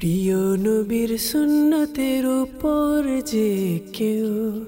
প্রিয় নবীর সুন্নতের উপর যে কেউ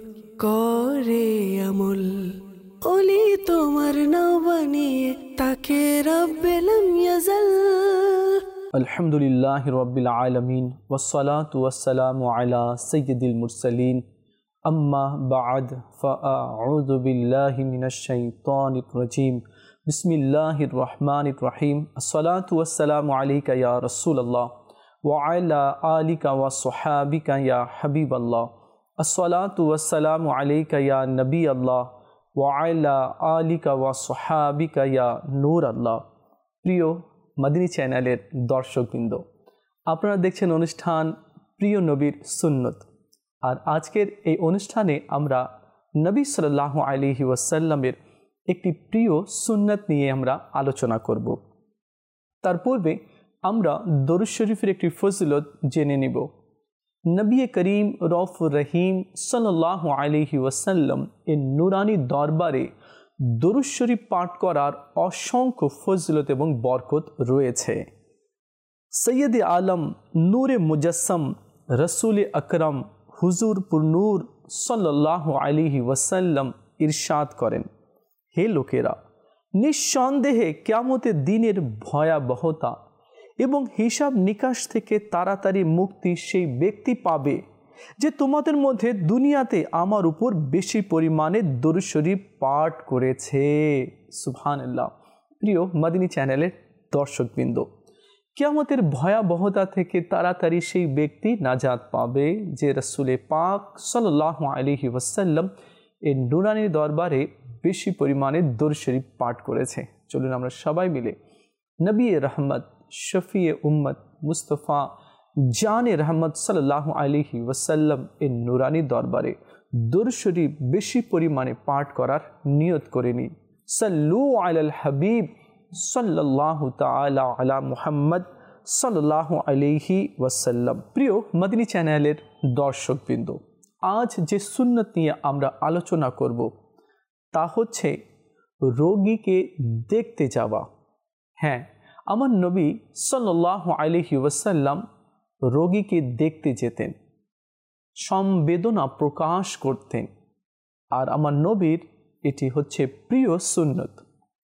করে আমল, ওলি তোমার নাও বানিয়ে তাকে রব্বেলাম ইয়াজাল। আলহামদুলিল্লাহি রাব্বিল আলামিন ওয়াসসালাতু ওয়াসসালামু আলা সাইয়্যিদিল মুরসালিন আম্মা বা'দ ফাআউযু বিল্লাহি মিনাশ শাইতানির রাজীম বিসমিল্লাহির রহমানির রহিম আসসালাতু ওয়াসসালামু আলাইকা ইয়া রাসূলুল্লাহ ওয়া আলা আলিকা ওয়া সাহাবিকা ইয়া হাবিবাল্লাহ আসসালাতু ওয়াসসালামু আলাইকা ইয়া নবিয়াল্লাহ ওয়া আলা আলিকা ওয়া সাহাবিকা ইয়া নূরাল্লাহ। প্রিয় মাদিনী চ্যানেলের দর্শকবৃন্দ, আপনারা দেখছেন অনুষ্ঠান প্রিয় নবীর সুন্নত। আর আজকের এই অনুষ্ঠানে আমরা নবী সাল্লাল্লাহু আলাইহি ওয়াসাল্লামের একটি প্রিয় সুন্নত নিয়ে আমরা আলোচনা করব। তার পূর্বে আমরা দরুদ শরীফের একটি ফজিলত জেনে নিব। নবী করিম রউফুর রহিম সাল্লাল্লাহু আলাইহি ওয়াসাল্লাম এর নুরানি দরবারে দরুদ শরীফ পাঠ করার অসংখ্য ফজিলত এবং বরকত রয়েছে। সৈয়দ আলম নূরে মুজাসম রসুল আকরম হুজুর পুরনূর সাল্লাল্লাহু আলাইহি ওয়াসাল্লাম ইরশাদ করেন, হে লোকেরা, নিঃসন্দেহে কিয়ামতের দিনের ভয়াবহতা এবং হিসাব নিকাশ থেকে তাড়াতাড়ি মুক্তি সেই ব্যক্তি পাবে যে তোমাদের মধ্যে দুনিয়াতে আমার উপর বেশি পরিমাণে দরুদ শরীফ পাঠ করেছে। সুবহানাল্লাহ। প্রিয় মাদিনী চ্যানেলের দর্শকবৃন্দ, কিয়ামতের ভয়াবহতা থেকে তাড়াতাড়ি সেই ব্যক্তি নাজাত পাবে যে রাসূলে পাক সাল্লাল্লাহু আলাইহি ওয়াসাল্লাম এর নুরানি দরবারে বেশি পরিমাণে দরুদ শরীফ পাঠ করেছে। চলুন আমরা সবাই মিলে নবী রহমত শফিয়ে উম্মত মুস্তফা জানে রহমত সাল্লাল্লাহু আলাইহি ওয়াসাল্লাম এর নুরানি দরবারে দরুদ শরীফ বেশি পরিমাণে পাঠ করার নিয়ত করে নিন। সাল্লু আলাল হাবিব সাল্লাল্লাহু তাআলা আলা মুহাম্মদ সাল্লাল্লাহু আলাইহি ওয়াসাল্লাম। প্রিয় মাদিনী চ্যানেলের দর্শকবৃন্দ, আজ যে সুন্নত নিয়ে আমরা আলোচনা করব তা হচ্ছে রোগীকে দেখতে যাওয়া। হ্যাঁ, আমার নবী সাল্লাল্লাহু আলাইহি ওয়াসাল্লাম রোগীকে দেখতে যেতেন, সমবেদনা প্রকাশ করতেন। আর আমার নবীর এটি হচ্ছে প্রিয় সুন্নত।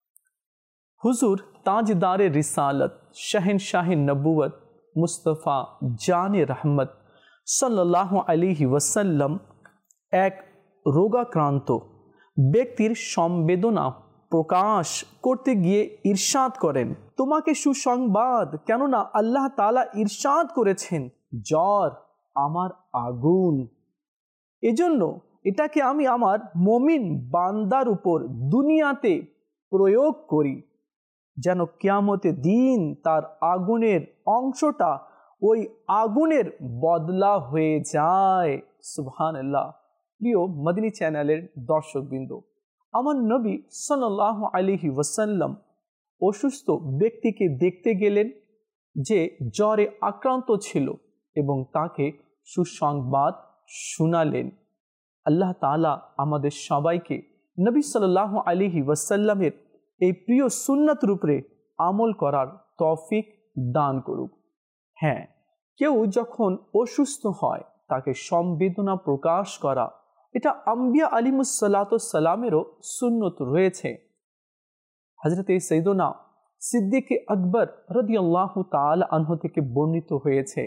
হুজুর তাজদারে রিসালত শাহেনশাহে নবুয়ত মুস্তফা জানে রহমত সাল্লাল্লাহু আলাইহি ওয়াসাল্লাম এক রোগাক্রান্ত ব্যক্তির সমবেদনা প্রকাশ করতে গিয়ে ইরশাদ করেন, তোমাকে সুসংবাদ, কেননা আল্লাহ তাআলা ইরশাদ করেছেন, জ্বর আমার আগুন। এজন্য এটাকে আমি আমার মুমিন বান্দার উপর দুনিয়াতে প্রয়োগ করি, যেন কিয়ামতের দিন তার আগুনের অংশটা ওই আগুনের বদলা হয়ে যায়। সুবহানাল্লাহ। প্রিয় মাদিনী চ্যানেলের দর্শকবৃন্দ, আমার নবী সাল্লাল্লাহু আলাইহি ওয়াসাল্লাম অসুস্থ ব্যক্তিকে দেখতে গেলেন যে জ্বরে আক্রান্ত ছিল এবং তাকে সুসংবাদ শোনালেন। আল্লাহ তাআলা আমাদের সবাইকে নবী সাল্লাল্লাহু আলাইহি ওয়াসাল্লামের এই প্রিয় সুন্নাতের উপরে আমল করার তৌফিক দান করুক। হ্যাঁ, কেউ যখন অসুস্থ হয় তাকে সমবেদনা প্রকাশ করা, এটা আম্বিয়া আলাইহিসসালামেরও সুন্নত রয়েছে। হযরতে সাইয়্যিদুনা সিদ্দিক আকবর রাদিয়াল্লাহু তাআলা আনহু থেকে বর্ণিত হয়েছে,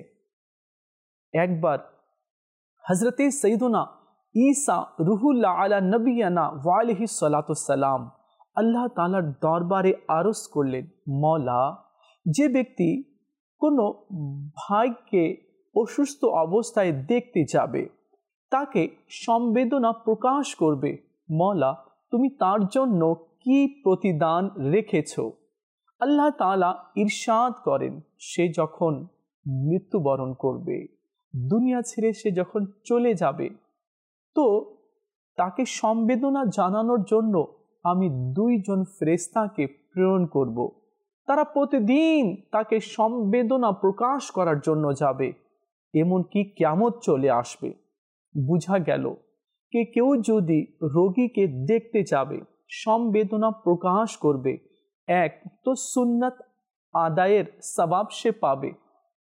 একবার হযরতে সাইয়্যিদুনা ঈসা রুহুল্লাহ আলা নবিয়ানা ওয়া আলাইহিস সালাতুস সালাম আল্লাহ তাআলার দরবারে আরজ করলেন, মওলা, যে ব্যক্তি কোনো ভাইকে অসুস্থ অবস্থায় দেখতে যাবে তাকে সমবেদনা প্রকাশ করবে, মওলা তুমি তার জন্য কি প্রতিদান রেখেছ? আল্লাহ তাআলা ইরশাদ করেন, সে যখন মৃত্যুবরণ করবে, দুনিয়া ছেড়ে সে যখন চলে যাবে, তো তাকে সমবেদনা জানানোর জন্য আমি 2 জন ফেরেশতাকে প্রেরণ করব। তারা প্রতিদিন তাকে সমবেদনা প্রকাশ করার জন্য যাবে, এমনকি কিয়ামত চলে আসবে। বুঝা গেল কেউ যদি রোগীকে দেখতে যাবে, সমবেদনা প্রকাশ করবে, এক তো সুন্নাত আদায়ের সওয়াব সে পাবে,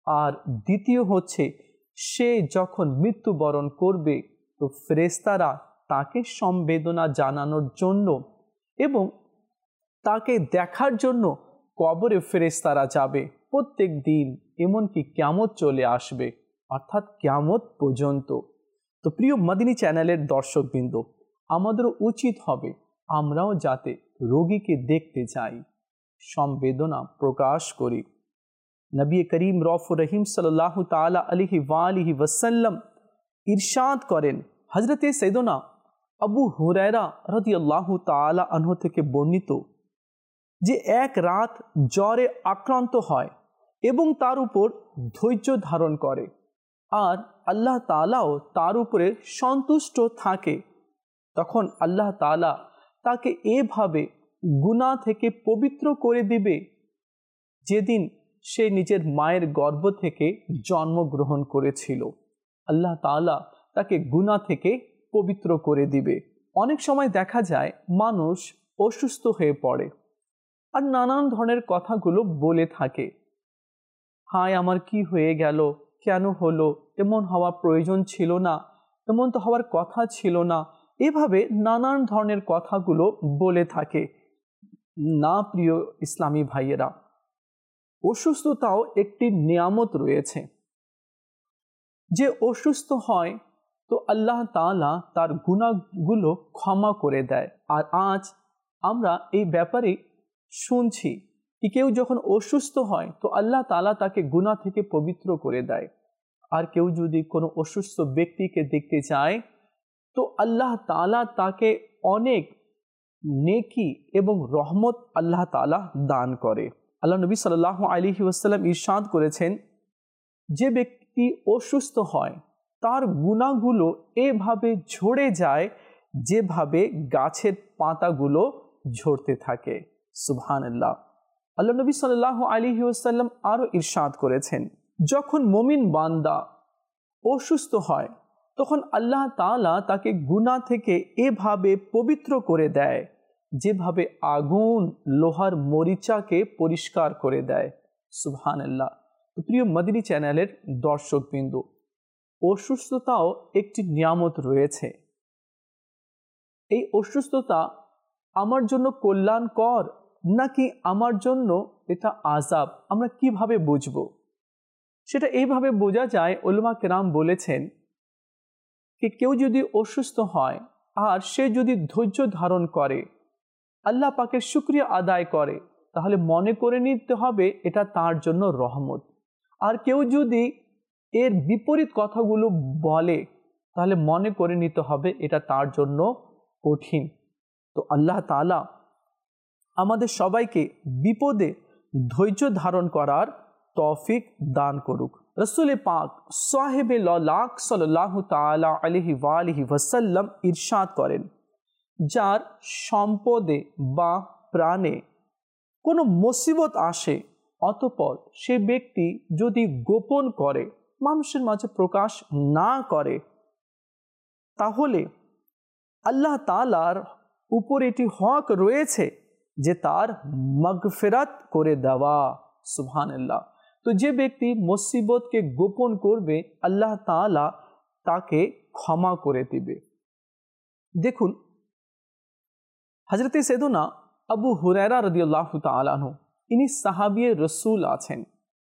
আর দ্বিতীয় হচ্ছে সে যখন মৃত্যুবরণ করবে তো ফেরেশতারা তাকে সমবেদনা জানানোর জন্য এবং তাকে দেখার জন্য কবরে ফেরেশতারা যাবে প্রত্যেক দিন, এমনকি কিয়ামত চলে আসবে, অর্থাৎ কিয়ামত পর্যন্ত। তো প্রিয় মদিনী চ্যানেলের দর্শকবৃন্দ, আমাদেরও উচিত হবে আমরাও যাতে রোগীকে দেখতে যাই, সমবেদনা প্রকাশ করি। নবী করিম রউফুর রহিম সাল্লাল্লাহু তাআলা আলাইহি ওয়ালিহি ওয়াসাল্লাম ইরশাদ করেন, হযরতে সাইয়্যিদনা আবু হুরায়রা রাদিয়াল্লাহু তাআলা আনহু থেকে বর্ণিত, যে এক রাত জ্বরে আক্রান্ত হয় এবং তার উপর ধৈর্য ধারণ করে, আর আল্লাহ তাআলাও তার উপরে সন্তুষ্ট থাকে, তখন আল্লাহ তাআলা তাকে এভাবে গুনাহ থেকে পবিত্র করে দিবে যেদিন সে নিজের মায়ের গর্ভ থেকে জন্মগ্রহণ করেছিল। আল্লাহ তাআলা তাকে গুনাহ থেকে পবিত্র করে দিবে। অনেক সময় দেখা যায় মানুষ অসুস্থ হয়ে পড়ে আর নানান ধরনের কথাগুলো বলে থাকে, হায় আমার কি হয়ে গেল, কেন হলো, এমন হওয়া প্রয়োজন ছিল না, এমন তো হওয়ার কথা ছিল না, এভাবে নানান ধরনের কথাগুলো বলে থাকে। না প্রিয় ইসলামী ভাইয়েরা, অসুস্থতাও একটি নিয়ামত রয়েছে। যে অসুস্থ হয় তো আল্লাহ তাআলা তার গুনাহগুলো ক্ষমা করে দেয়। আর আজ আমরা এই ব্যাপারে শুনছি কি কেউ যখন অসুস্থ হয় তো আল্লাহ তাআলা তাকে গুনাহ থেকে পবিত্র করে দেয়। আর কেউ যদি কোনো অসুস্থ ব্যক্তিকে দেখতে চায় তো আল্লাহ তাআলা তাকে অনেক নেকি এবং রহমত আল্লাহ তাআলা দান করে। আল্লাহ নবী সাল্লাল্লাহু আলাইহি ওয়াসাল্লাম ইরশাদ করেছেন, যে ব্যক্তি অসুস্থ হয় তার গুনাহগুলো এভাবে ঝরে যায় যেভাবে গাছের পাতাগুলো ঝরতে থাকে। সুবহানাল্লাহ। আল্লাহ নবী সাল্লাল্লাহু আলাইহি ওয়াসাল্লাম আরও ইরশাদ করেছেন, যখন মুমিন বান্দা অসুস্থ হয় তখন আল্লাহ তাআলা তাকে গুনাহ থেকে এভাবে পবিত্র করে দেয় যেভাবে আগুন লোহার মরিচাকে পরিষ্কার করে দেয়। সুবহানাল্লাহ। প্রিয় মদিনী চ্যানেলের দর্শকবৃন্দ, অসুস্থতাও একটি নিয়ামত রয়েছে। এই অসুস্থতা আমার জন্য কল্যাণকর নাকি আমার জন্য এটা আযাব, আমরা কিভাবে বুঝব? সেটা এইভাবে বোঝা যায়, উলামা কেরাম বলেছেন কি কেউ যদি অসুস্থ হয় আর সে যদি ধৈর্য ধারণ করে, আল্লাহ পাকের শুকরিয়া আদায় করে, তাহলে মনে করে নিতে হবে এটা তার জন্য রহমত। আর কেউ যদি এর বিপরীত কথাগুলো বলে তাহলে মনে করে নিতে হবে এটা তার জন্য কঠিন। তো আল্লাহ তাআলা আমাদের সবাইকে বিপদে ধৈর্য ধারণ করার তৌফিক দান করুক। রাসূল পাক সাহেবে লাখ সাল্লাল্লাহু তাআলা আলাইহি ওয়ালিহি ওয়াসাল্লাম ইরশাদ করেন, যার সম্পদে বা প্রাণে কোনো মুসিবত আসে অতঃপর সে ব্যক্তি যদি গোপন করে, মানুষের মাঝে প্রকাশ না করে, তাহলে আল্লাহ তাআলার উপর এটি হক রয়েছে যে তার মাগফিরাত করে দেওয়া। সুবহানাল্লাহ। তো যে ব্যক্তি মুসিবতকে গোপন করবে আল্লাহ তাআলা তাকে ক্ষমা করে দিবে। দেখুন, হযরতে সাইয়্যিদুনা আবু হুরায়রা রাদিয়াল্লাহু তাআলা আনহু, ইনি সাহাবিয়ে রসুল আছেন।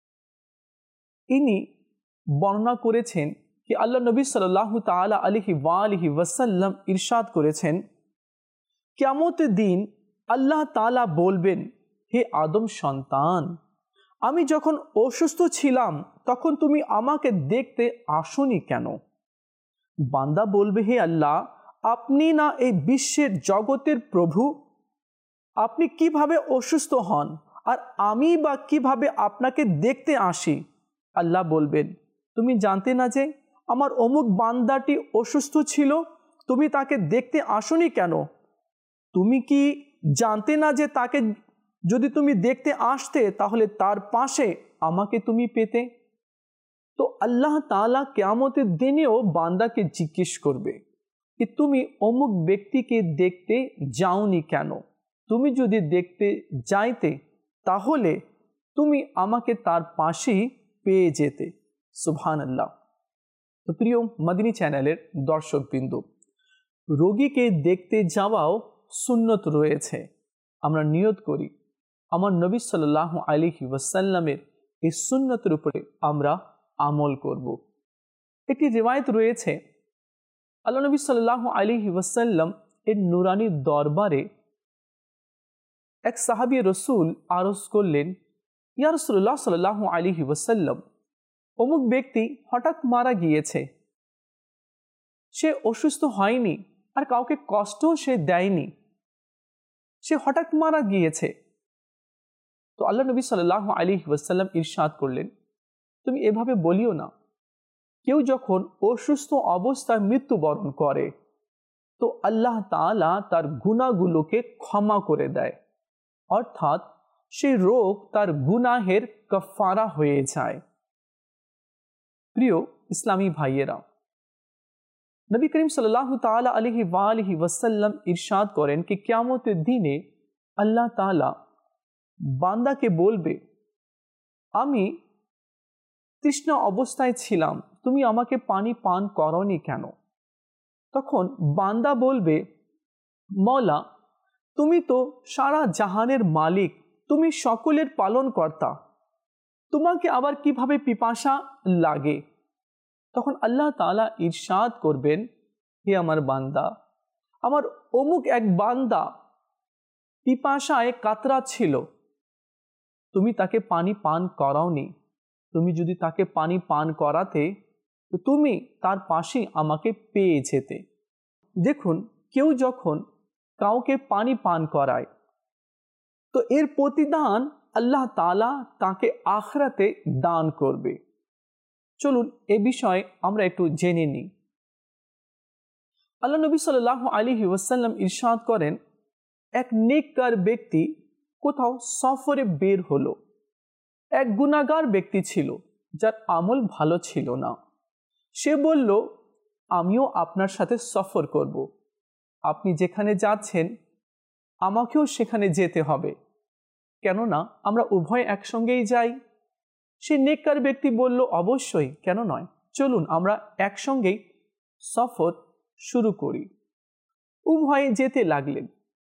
ইনি বর্ণনা করেছেন कि अल्लाह नबी सल्लल्लाहु ताला अलैहि वसल्लम इरशाद করেছেন, কিয়ামতের দিন আল্লাহ তাআলা বলবেন, হে আদম সন্তান, আমি যখন অসুস্থ ছিলাম তখন তুমি আমাকে দেখতে আসোনি কেন? বান্দা বলবে, হে আল্লাহ, আপনি না এই বিশ্বের জগতের প্রভু, আপনি কিভাবে অসুস্থ হন আর আমি বা কিভাবে আপনাকে দেখতে আসি? আল্লাহ বলবেন, তুমি জানতে না যে আমার অমুক বান্দাটি অসুস্থ ছিল, তুমি তাকে দেখতে আসোনি কেন? তুমি কি জানতে না যে তাকে যদি তুমি দেখতে আসতে তাহলে তার পাশে আমাকে তুমি পেতে? তো আল্লাহ তাআলা কিয়ামতের দিনেও বান্দাকে জিজ্ঞেস করবে कि তুমি অমুক ব্যক্তিকে দেখতে যাওনি কেন? তুমি যদি দেখতে যাইতে তাহলে তুমি আমাকে তার পাশেই পেয়ে যেতে। সুবহানাল্লাহ। তো প্রিয় মাদিনী চ্যানেলের দর্শকবৃন্দ, রোগীকে দেখতে যাওয়াও সুন্নত রয়েছে। আমরা নিয়ত করি আমার নবী সাল্লাল্লাহু আলাইহি ওয়াসাল্লামের এই সুন্নতের উপরে আমরা আমল করব। একটি রিওয়ায়াত রয়েছে, আল্লাহ নবী সাল্লাল্লাহু আলাইহি ওয়াসাল্লাম এর নুরানি দরবারে এক সাহাবী রসুল আরজ করলেন, ইয়া রাসূলুল্লাহ সাল্লাল্লাহু আলাইহি ওয়াসাল্লাম, অমুক ব্যক্তি হঠাৎ মারা গিয়েছে। সে অসুস্থ হয়নি, আর কাউকে কষ্টও সে দেয়নি, সে হঠাৎ মারা গিয়েছে। তো আল্লাহ নবী সাল্লাল্লাহু আলাইহি ওয়াসাল্লাম ইরশাদ করলেন, তুমি এভাবে বলিও না। কেউ যখন অসুস্থ অবস্থায় মৃত্যুবরণ করে তো আল্লাহ তাআলা তার গুনাহগুলোকে ক্ষমা করে দেয়, অর্থাৎ সেই রোগ তার গুনাহের কাফারা হয়ে যায়। প্রিয় ইসলামী ভাইয়েরা, নবী করিম সাল্লাল্লাহু তাআলা আলাইহি ওয়াসাল্লাম ইরশাদ করেন कि কিয়ামতের দিনে আল্লাহ তাআলা বান্দাকে বলবে, আমি তৃষ্ণা অবস্থায় ছিলাম, তুমি আমাকে পানি পান করোনি কেন? তখন বান্দা বলবে, মওলা, তুমি তো সারা জাহানের মালিক, তুমি সকলের পালনকর্তা, তোমাকে আবার কিভাবে পিপাসা লাগে? তখন আল্লাহ তাআলা ইরশাদ করবেন, হে আমার বান্দা, আমার অমুক এক বান্দা পিপাসায় কাতরাচ্ছিল, তুমি তাকে পানি পান করাওনি। তুমি যদি তাকে পানি পান করাতে তো তুমি তার পাশে আমাকে পেয়ে যেতে। দেখুন, কেউ যখন কাউকে পানি পান করায় তো এর প্রতিদান আল্লাহ তাআলা তাকে আখিরাতে দান করবে। চলুন এ বিষয়ে আমরা একটু জেনে নিই। আল্লাহ নবী সাল্লাল্লাহু আলাইহি ওয়াসাল্লাম ইরশাদ করেন, এক নেককার ব্যক্তি কোথাও সফরে বের হলো। এক গুনাহগার ব্যক্তি ছিল যার আমল ভালো ছিল না। সে বলল, আমিও আপনার সাথে সফর করব, আপনি যেখানে যাচ্ছেন আমাকেও সেখানে যেতে হবে, কেননা আমরা উভয় একসঙ্গেই যাই। সে নেককার ব্যক্তি বলল, অবশ্যই, কেন নয়, চলুন আমরা একসঙ্গেই সফর শুরু করি। উভয়ে যেতে লাগলেন।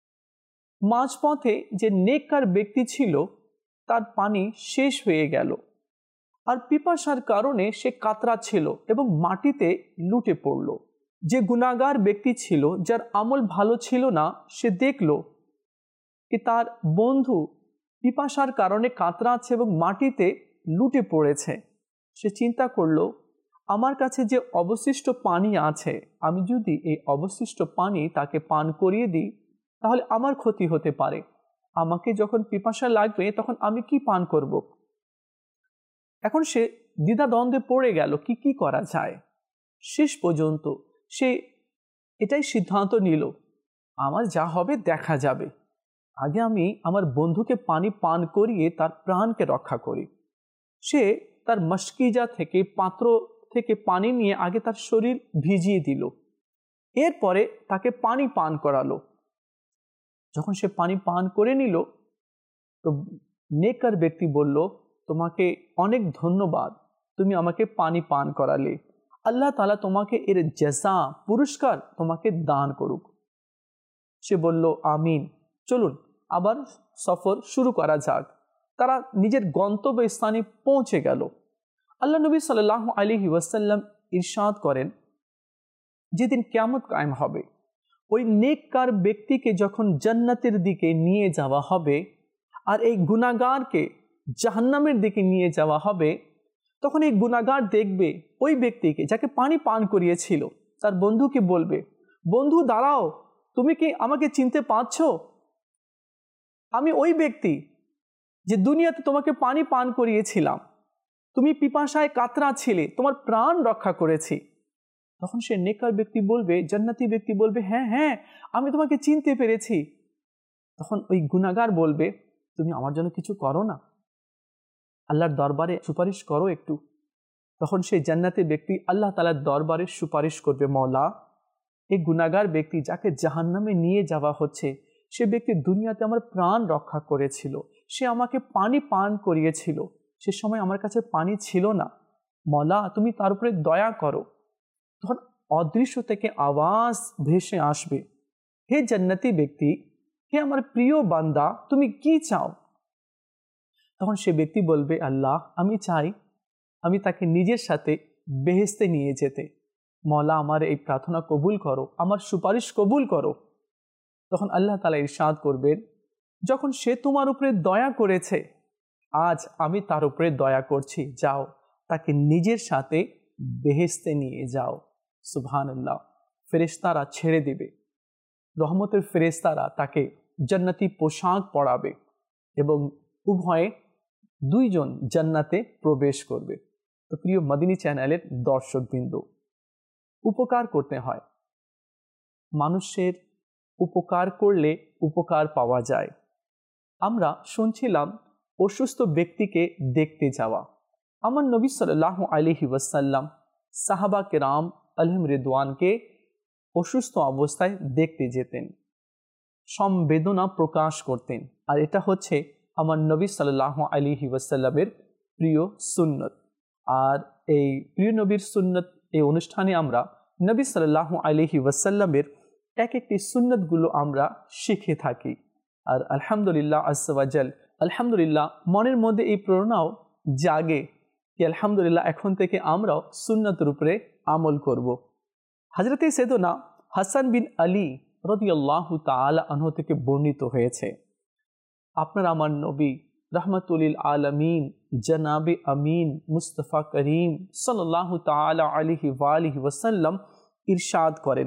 মাঝপথে যে নেককার ব্যক্তি ছিল তার পানি শেষ হয়ে গেল, আর পিপাসার কারণে সে কাতরাচ্ছিল এবং মাটিতে লুটে পড়ল। যে গুনাহগার ব্যক্তি ছিল, যার আমল ভালো ছিল না, সে দেখল कि তার বন্ধু পিপাসার কারণে কাতরাচ্ছে এবং মাটিতে লুটে পড়েছে। সে চিন্তা করলো, আমার কাছে যে অবশিষ্ট পানি আছে, আমি যদি এই অবশিষ্ট পানি তাকে পান করিয়ে দিই তাহলে আমার ক্ষতি হতে পারে। আমাকে যখন পিপাসা লাগবে তখন আমি কি পান করব? এখন সে দ্বিধাদ্বন্দ্বে পড়ে গেল, কি করা যায়। শেষ পর্যন্ত সে এটাই সিদ্ধান্ত নিল, আমার যা হবে দেখা যাবে, আগে আমি আমার বন্ধুকে পানি পান করিয়ে তার প্রাণকে রক্ষা করি। সে তার মশকিজা থেকে, পাত্র থেকে পানি নিয়ে আগে তার শরীর ভিজিয়ে দিল, এরপরে তাকে পানি পান করালো। যখন সে পানি পান করে নিল তো নেককার ব্যক্তি বলল, তোমাকে অনেক ধন্যবাদ, তুমি আমাকে পানি পান করালে, আল্লাহ তাআলা তোমাকে এর জাযা, পুরস্কার তোমাকে দান করুক। সে বলল, আমিন, চলুন আবার সফর শুরু করা যাক। তারা নিজের গন্তব্যস্থানে পৌঁছে গেল। আল্লাহ নবী সাল্লাল্লাহু আলাইহি ওয়াসাল্লাম ইরশাদ করেন, যেদিন কিয়ামত কায়েম হবে, ওই নেককার ব্যক্তিকে যখন জান্নাতের দিকে নিয়ে যাওয়া হবে আর এই গুনাহগারকে জাহান্নামের দিকে নিয়ে যাওয়া হবে, তখন এই গুনাহগার দেখবে ওই ব্যক্তিকে যাকে পানি পান করিয়েছিল, তার বন্ধুকে বলবে, বন্ধু দাঁড়াও, তুমি কি আমাকে চিনতে পারছো? আমি ওই ব্যক্তি যে দুনিয়াতে তোমাকে পানি পান করিয়েছিলাম, তুমি পিপাসায় কাতরাচ্ছিলে, তোমার প্রাণ রক্ষা করেছি। তখন সে নেককার ব্যক্তি বলবে, জান্নাতি ব্যক্তি বলবে, হ্যাঁ হ্যাঁ, আমি তোমাকে চিনতে পেরেছি। তখন ওই গুনাহগার বলবে, তুমি আমার জন্য কিছু করো না, আল্লাহর দরবারে সুপারিশ করো একটু। তখন সেই জান্নাতি ব্যক্তি আল্লাহ তাআলার দরবারে সুপারিশ করবে, মওলা, এই গুনাহগার ব্যক্তি যাকে জাহান্নামে নিয়ে যাওয়া হচ্ছে, সে ব্যক্তি দুনিয়াতে আমার প্রাণ রক্ষা করেছিল, সে আমাকে পানি পান করিয়েছিল, সে সময় আমার কাছে পানি ছিল না, মওলা তুমি তার উপরে দয়া করো। তখন অদৃশ্য থেকে আওয়াজ ভেসে আসবে, হে জান্নাতি ব্যক্তি, হে আমার প্রিয় বান্দা, তুমি কি চাও? তখন সে ব্যক্তি বলবে, আল্লাহ আমি চাই আমি তাকে নিজের সাথে বেহেশতে নিয়ে যেতে। মওলা আমার এই প্রার্থনা কবুল করো, আমার সুপারিশ কবুল করো। তখন আল্লাহ তাআলা ইরশাদ করবেন, যখন সে তোমার উপরে দয়া করেছে, আজ আমি তার উপরে দয়া করছি, যাও তাকে নিজের সাথে বেহেশতে নিয়ে যাও। সুবহানাল্লাহ। ফেরেশতারা ছেড়ে দিবে, রহমতের ফেরেশতারা তাকে জান্নাতি পোশাক পরাবে এবং উভয়ে দুইজন জান্নাতে প্রবেশ করবে। তো প্রিয় মদিনী চ্যানেলের দর্শকবৃন্দ, উপকার করতে হয়। মানুষের উপকার করলে উপকার পাওয়া যায়। আমরা শুনছিলাম অসুস্থ ব্যক্তিকে দেখতে যাওয়া। আমার নবী সাল্লাল্লাহু আলাইহি ওয়াসাল্লাম সাহাবা কেরাম আলহিম রিদওয়ানকে অসুস্থ অবস্থায় দেখতে যেতেন, সমবেদনা প্রকাশ করতেন। আর এটা হচ্ছে আমার নবী সাল্লাল্লাহু আলাইহি ওয়াসাল্লামের প্রিয় সুন্নত। আর এই প্রিয় নবীর সুন্নত এই অনুষ্ঠানে আমরা নবী সাল্লাল্লাহু আলাইহি ওয়াসাল্লামের এক একটি সুন্নতগুলো আমরা শিখে থাকি। আর আলহামদুলিল্লাহ আজ্জা ওয়া জাল, আলহামদুলিল্লাহ মনের মধ্যে এই প্রেরণাও জাগে कि अल्हम्दुलिल्लाह এখন থেকে আমরাও সুন্নতের উপরে আমল করব। হযরতে সাইয়েদনা হাসান বিন আলী রাদিয়াল্লাহু তাআলা আনহু থেকে বর্ণিত হয়েছে, আপনার আমার নবী রাহমাতুল আলামিন জনাবে আমিন মুস্তাফা করিম সাল্লাল্লাহু তাআলা আলাইহি ওয়া আলিহি ওয়াসাল্লাম ইরশাদ করেন,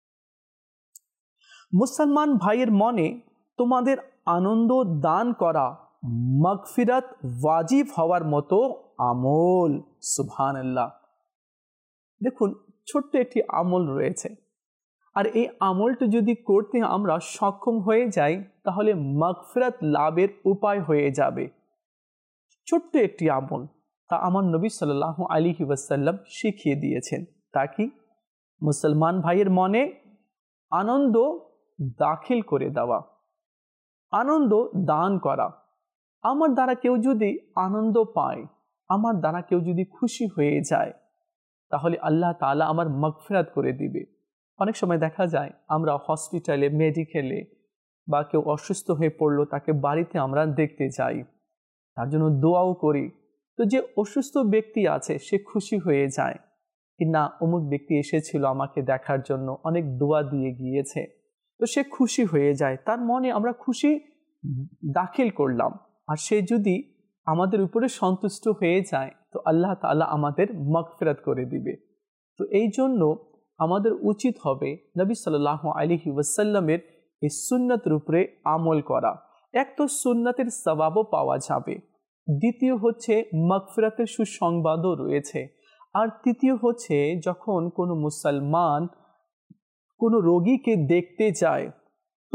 মুসলমান ভাইয়ের মনে তোমাদের আনন্দ দান করা মাগফিরাত ওয়াজিব হওয়ার মতো আমল। সুবহানাল্লাহ। দেখুন, ছোট্ট একটি আমল রয়েছে, আর এই আমলটা যদি করতে আমরা সক্ষম হয়ে যাই তাহলে মাগফিরাত লাভের উপায় হয়ে যাবে। ছোট্ট একটি আমল, তা আমার নবী সাল্লাল্লাহু আলাইহি ওয়াসাল্লাম শিখিয়ে দিয়েছেন। তা কি? মুসলমান ভাইয়ের মনে আনন্দ দাখিল করে দেওয়া, আনন্দ দান করা। আমার দ্বারা কেউ যদি আনন্দ পায়, আমার দ্বারা কেউ যদি খুশি হয়ে যায়, তাহলে আল্লাহ তাআলা আমার মাগফিরাত করে দিবে। অনেক সময় দেখা যায় আমরা হসপিটালে, মেডিকেলে বা কেউ অসুস্থ হয়ে পড়লো, তাকে বাড়িতে আমরা দেখতে যাই, তার জন্য দোয়াও করি। তো যে অসুস্থ ব্যক্তি আছে সে খুশি হয়ে যায় কি না, অমুক ব্যক্তি এসেছিল আমাকে দেখার জন্য, অনেক দোয়া দিয়ে গিয়েছে, তো সে খুশি হয়ে যায়, তার মনে আমরা খুশি দাখিল করলাম। আর সে যদি আমাদের উপরে সন্তুষ্ট হয়ে যায় তো আল্লাহ তাআলা আমাদের মাগফিরাত করে দিবে। তো এই জন্য আমাদের উচিত হবে নবী সাল্লাল্লাহু আলাইহি ওয়াসাল্লামের এই সুন্নতের উপরে আমল করা। এক তো সুন্নতের সওয়াবও পাওয়া যাবে, দ্বিতীয় হচ্ছে মাগফিরাতের সুসংবাদও রয়েছে, আর তৃতীয় হচ্ছে যখন কোনো মুসলমান কোনো রোগীকে দেখতে যায় তো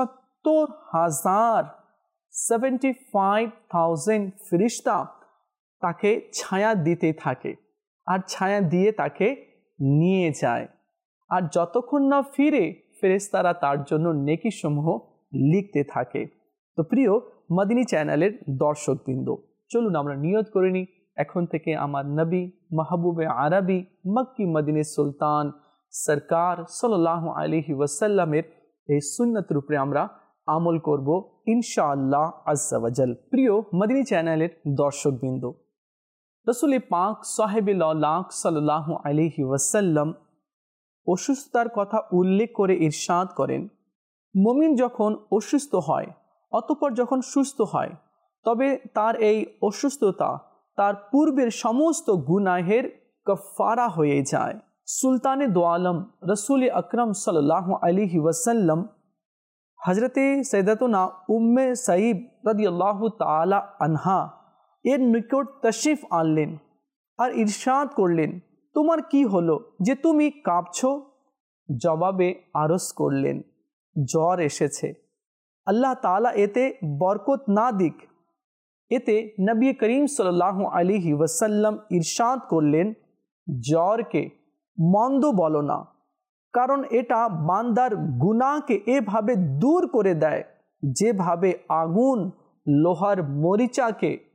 75,000 ফেরেশতা তাকে ছায়া দিতে থাকে, আর ছায়া দিয়ে তাকে নিয়ে যায়, আর যতক্ষণ না ফিরে ফেরেশতারা তার জন্য নেকি সমূহ লিখতে থাকে। তো প্রিয় মদিনী চ্যানেলের দর্শকবৃন্দ, চলুন আমরা নিয়ত করে নিই, এখন থেকে আমার নবী মাহবুবে আরবি মক্কি মদিনী সুলতান সরকার সাল্লাল্লাহু আলাইহি ওয়াসাল্লামের এই সুন্নতের উপরে আমরা আমল করব ইনশাআল্লাহ আজ্জা ওয়া জাল। প্রিয় মদিনী চ্যানেলের দর্শকবৃন্দ, রাসূল পাক সাহেবে লাখ সাল্লাল্লাহু আলাইহি ওয়াসাল্লাম অসুস্থতার কথা উল্লেখ করে ইরশাদ করেন, মুমিন যখন অসুস্থ হয় অতঃপর যখন সুস্থ হয়, তবে তার এই অসুস্থতা তার পূর্বের সমস্ত গুনাহের কাফারা হয়ে যায়। সুলতানে দো আলম রসুল আকরম সাল্লাল্লাহু আলাইহি ওয়াসাল্লাম হজরতে সৈয়দাতুনা উম্মে সাইব রাদিয়াল্লাহু তাআলা আনহা এর নিকট তশরিফ আনলেন আর ইরশাদ করলেন, তোমার কি হলো যে তুমি কাঁপছো? জবাবে আরজ করলেন, জ্বর এসেছে, আল্লাহ তাআলা এতে বরকত না দিক। এতে নবী করিম সাল্লাল্লাহু আলাইহি ওয়াসাল্লাম ইরশাদ করলেন, জ্বরকে মন্দ বলো না, কারণ এটা বান্দার গুনাহকে এভাবে দূর করে দেয় যেভাবে আগুন লোহার মরিচাকে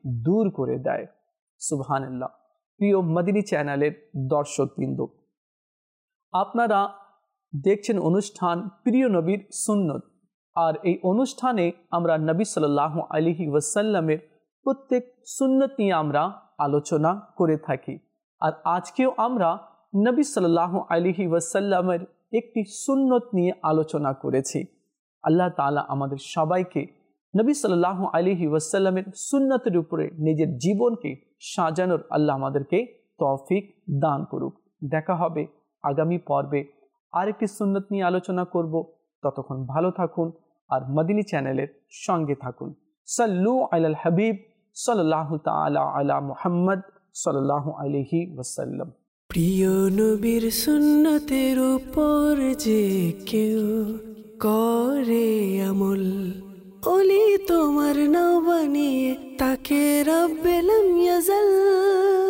দূর করে দেয়। সুবহানাল্লাহ। প্রিয় মদিনী চ্যানেলের দর্শকবৃন্দ, আপনারা দেখছেন অনুষ্ঠান প্রিয় নবীর সুন্নত, আর এই অনুষ্ঠানে আমরা নবী সাল্লাল্লাহু আলাইহি ওয়াসাল্লামের প্রত্যেক সুন্নত নিয়ে আমরা আলোচনা করে থাকি। আর আজকেও আমরা নবী সাল্লাল্লাহু আলাইহি ওয়াসাল্লামের একটি সুন্নত নিয়ে আলোচনা করেছি। আল্লাহ তাআলা আমাদের সবাইকে নবী সাল্লাল্লাহু আলাইহি ওয়াসাল্লামের সুন্নতের উপরে নিজের জীবনকে সাজানোর আল্লাহ আমাদেরকে তৌফিক দান করুক। দেখা হবে আগামী পর্বে আরেকটি সুন্নত নিয়ে আলোচনা করব। ততক্ষণ ভালো থাকুন আর মদিনী চ্যানেলের সঙ্গে থাকুন। সাল্লু আলাল হাবিব সাল্লাল্লাহু তাআলা আলা মুহাম্মদ সাল্লাল্লাহু আলাইহি ওয়াসাল্লাম। প্রিয় নবীর সুন্নতের উপর যে কেউ করে আমল, ওলি তোমার নাও বানিয়ে তাকে রব্বে লাম ইয়াজাল।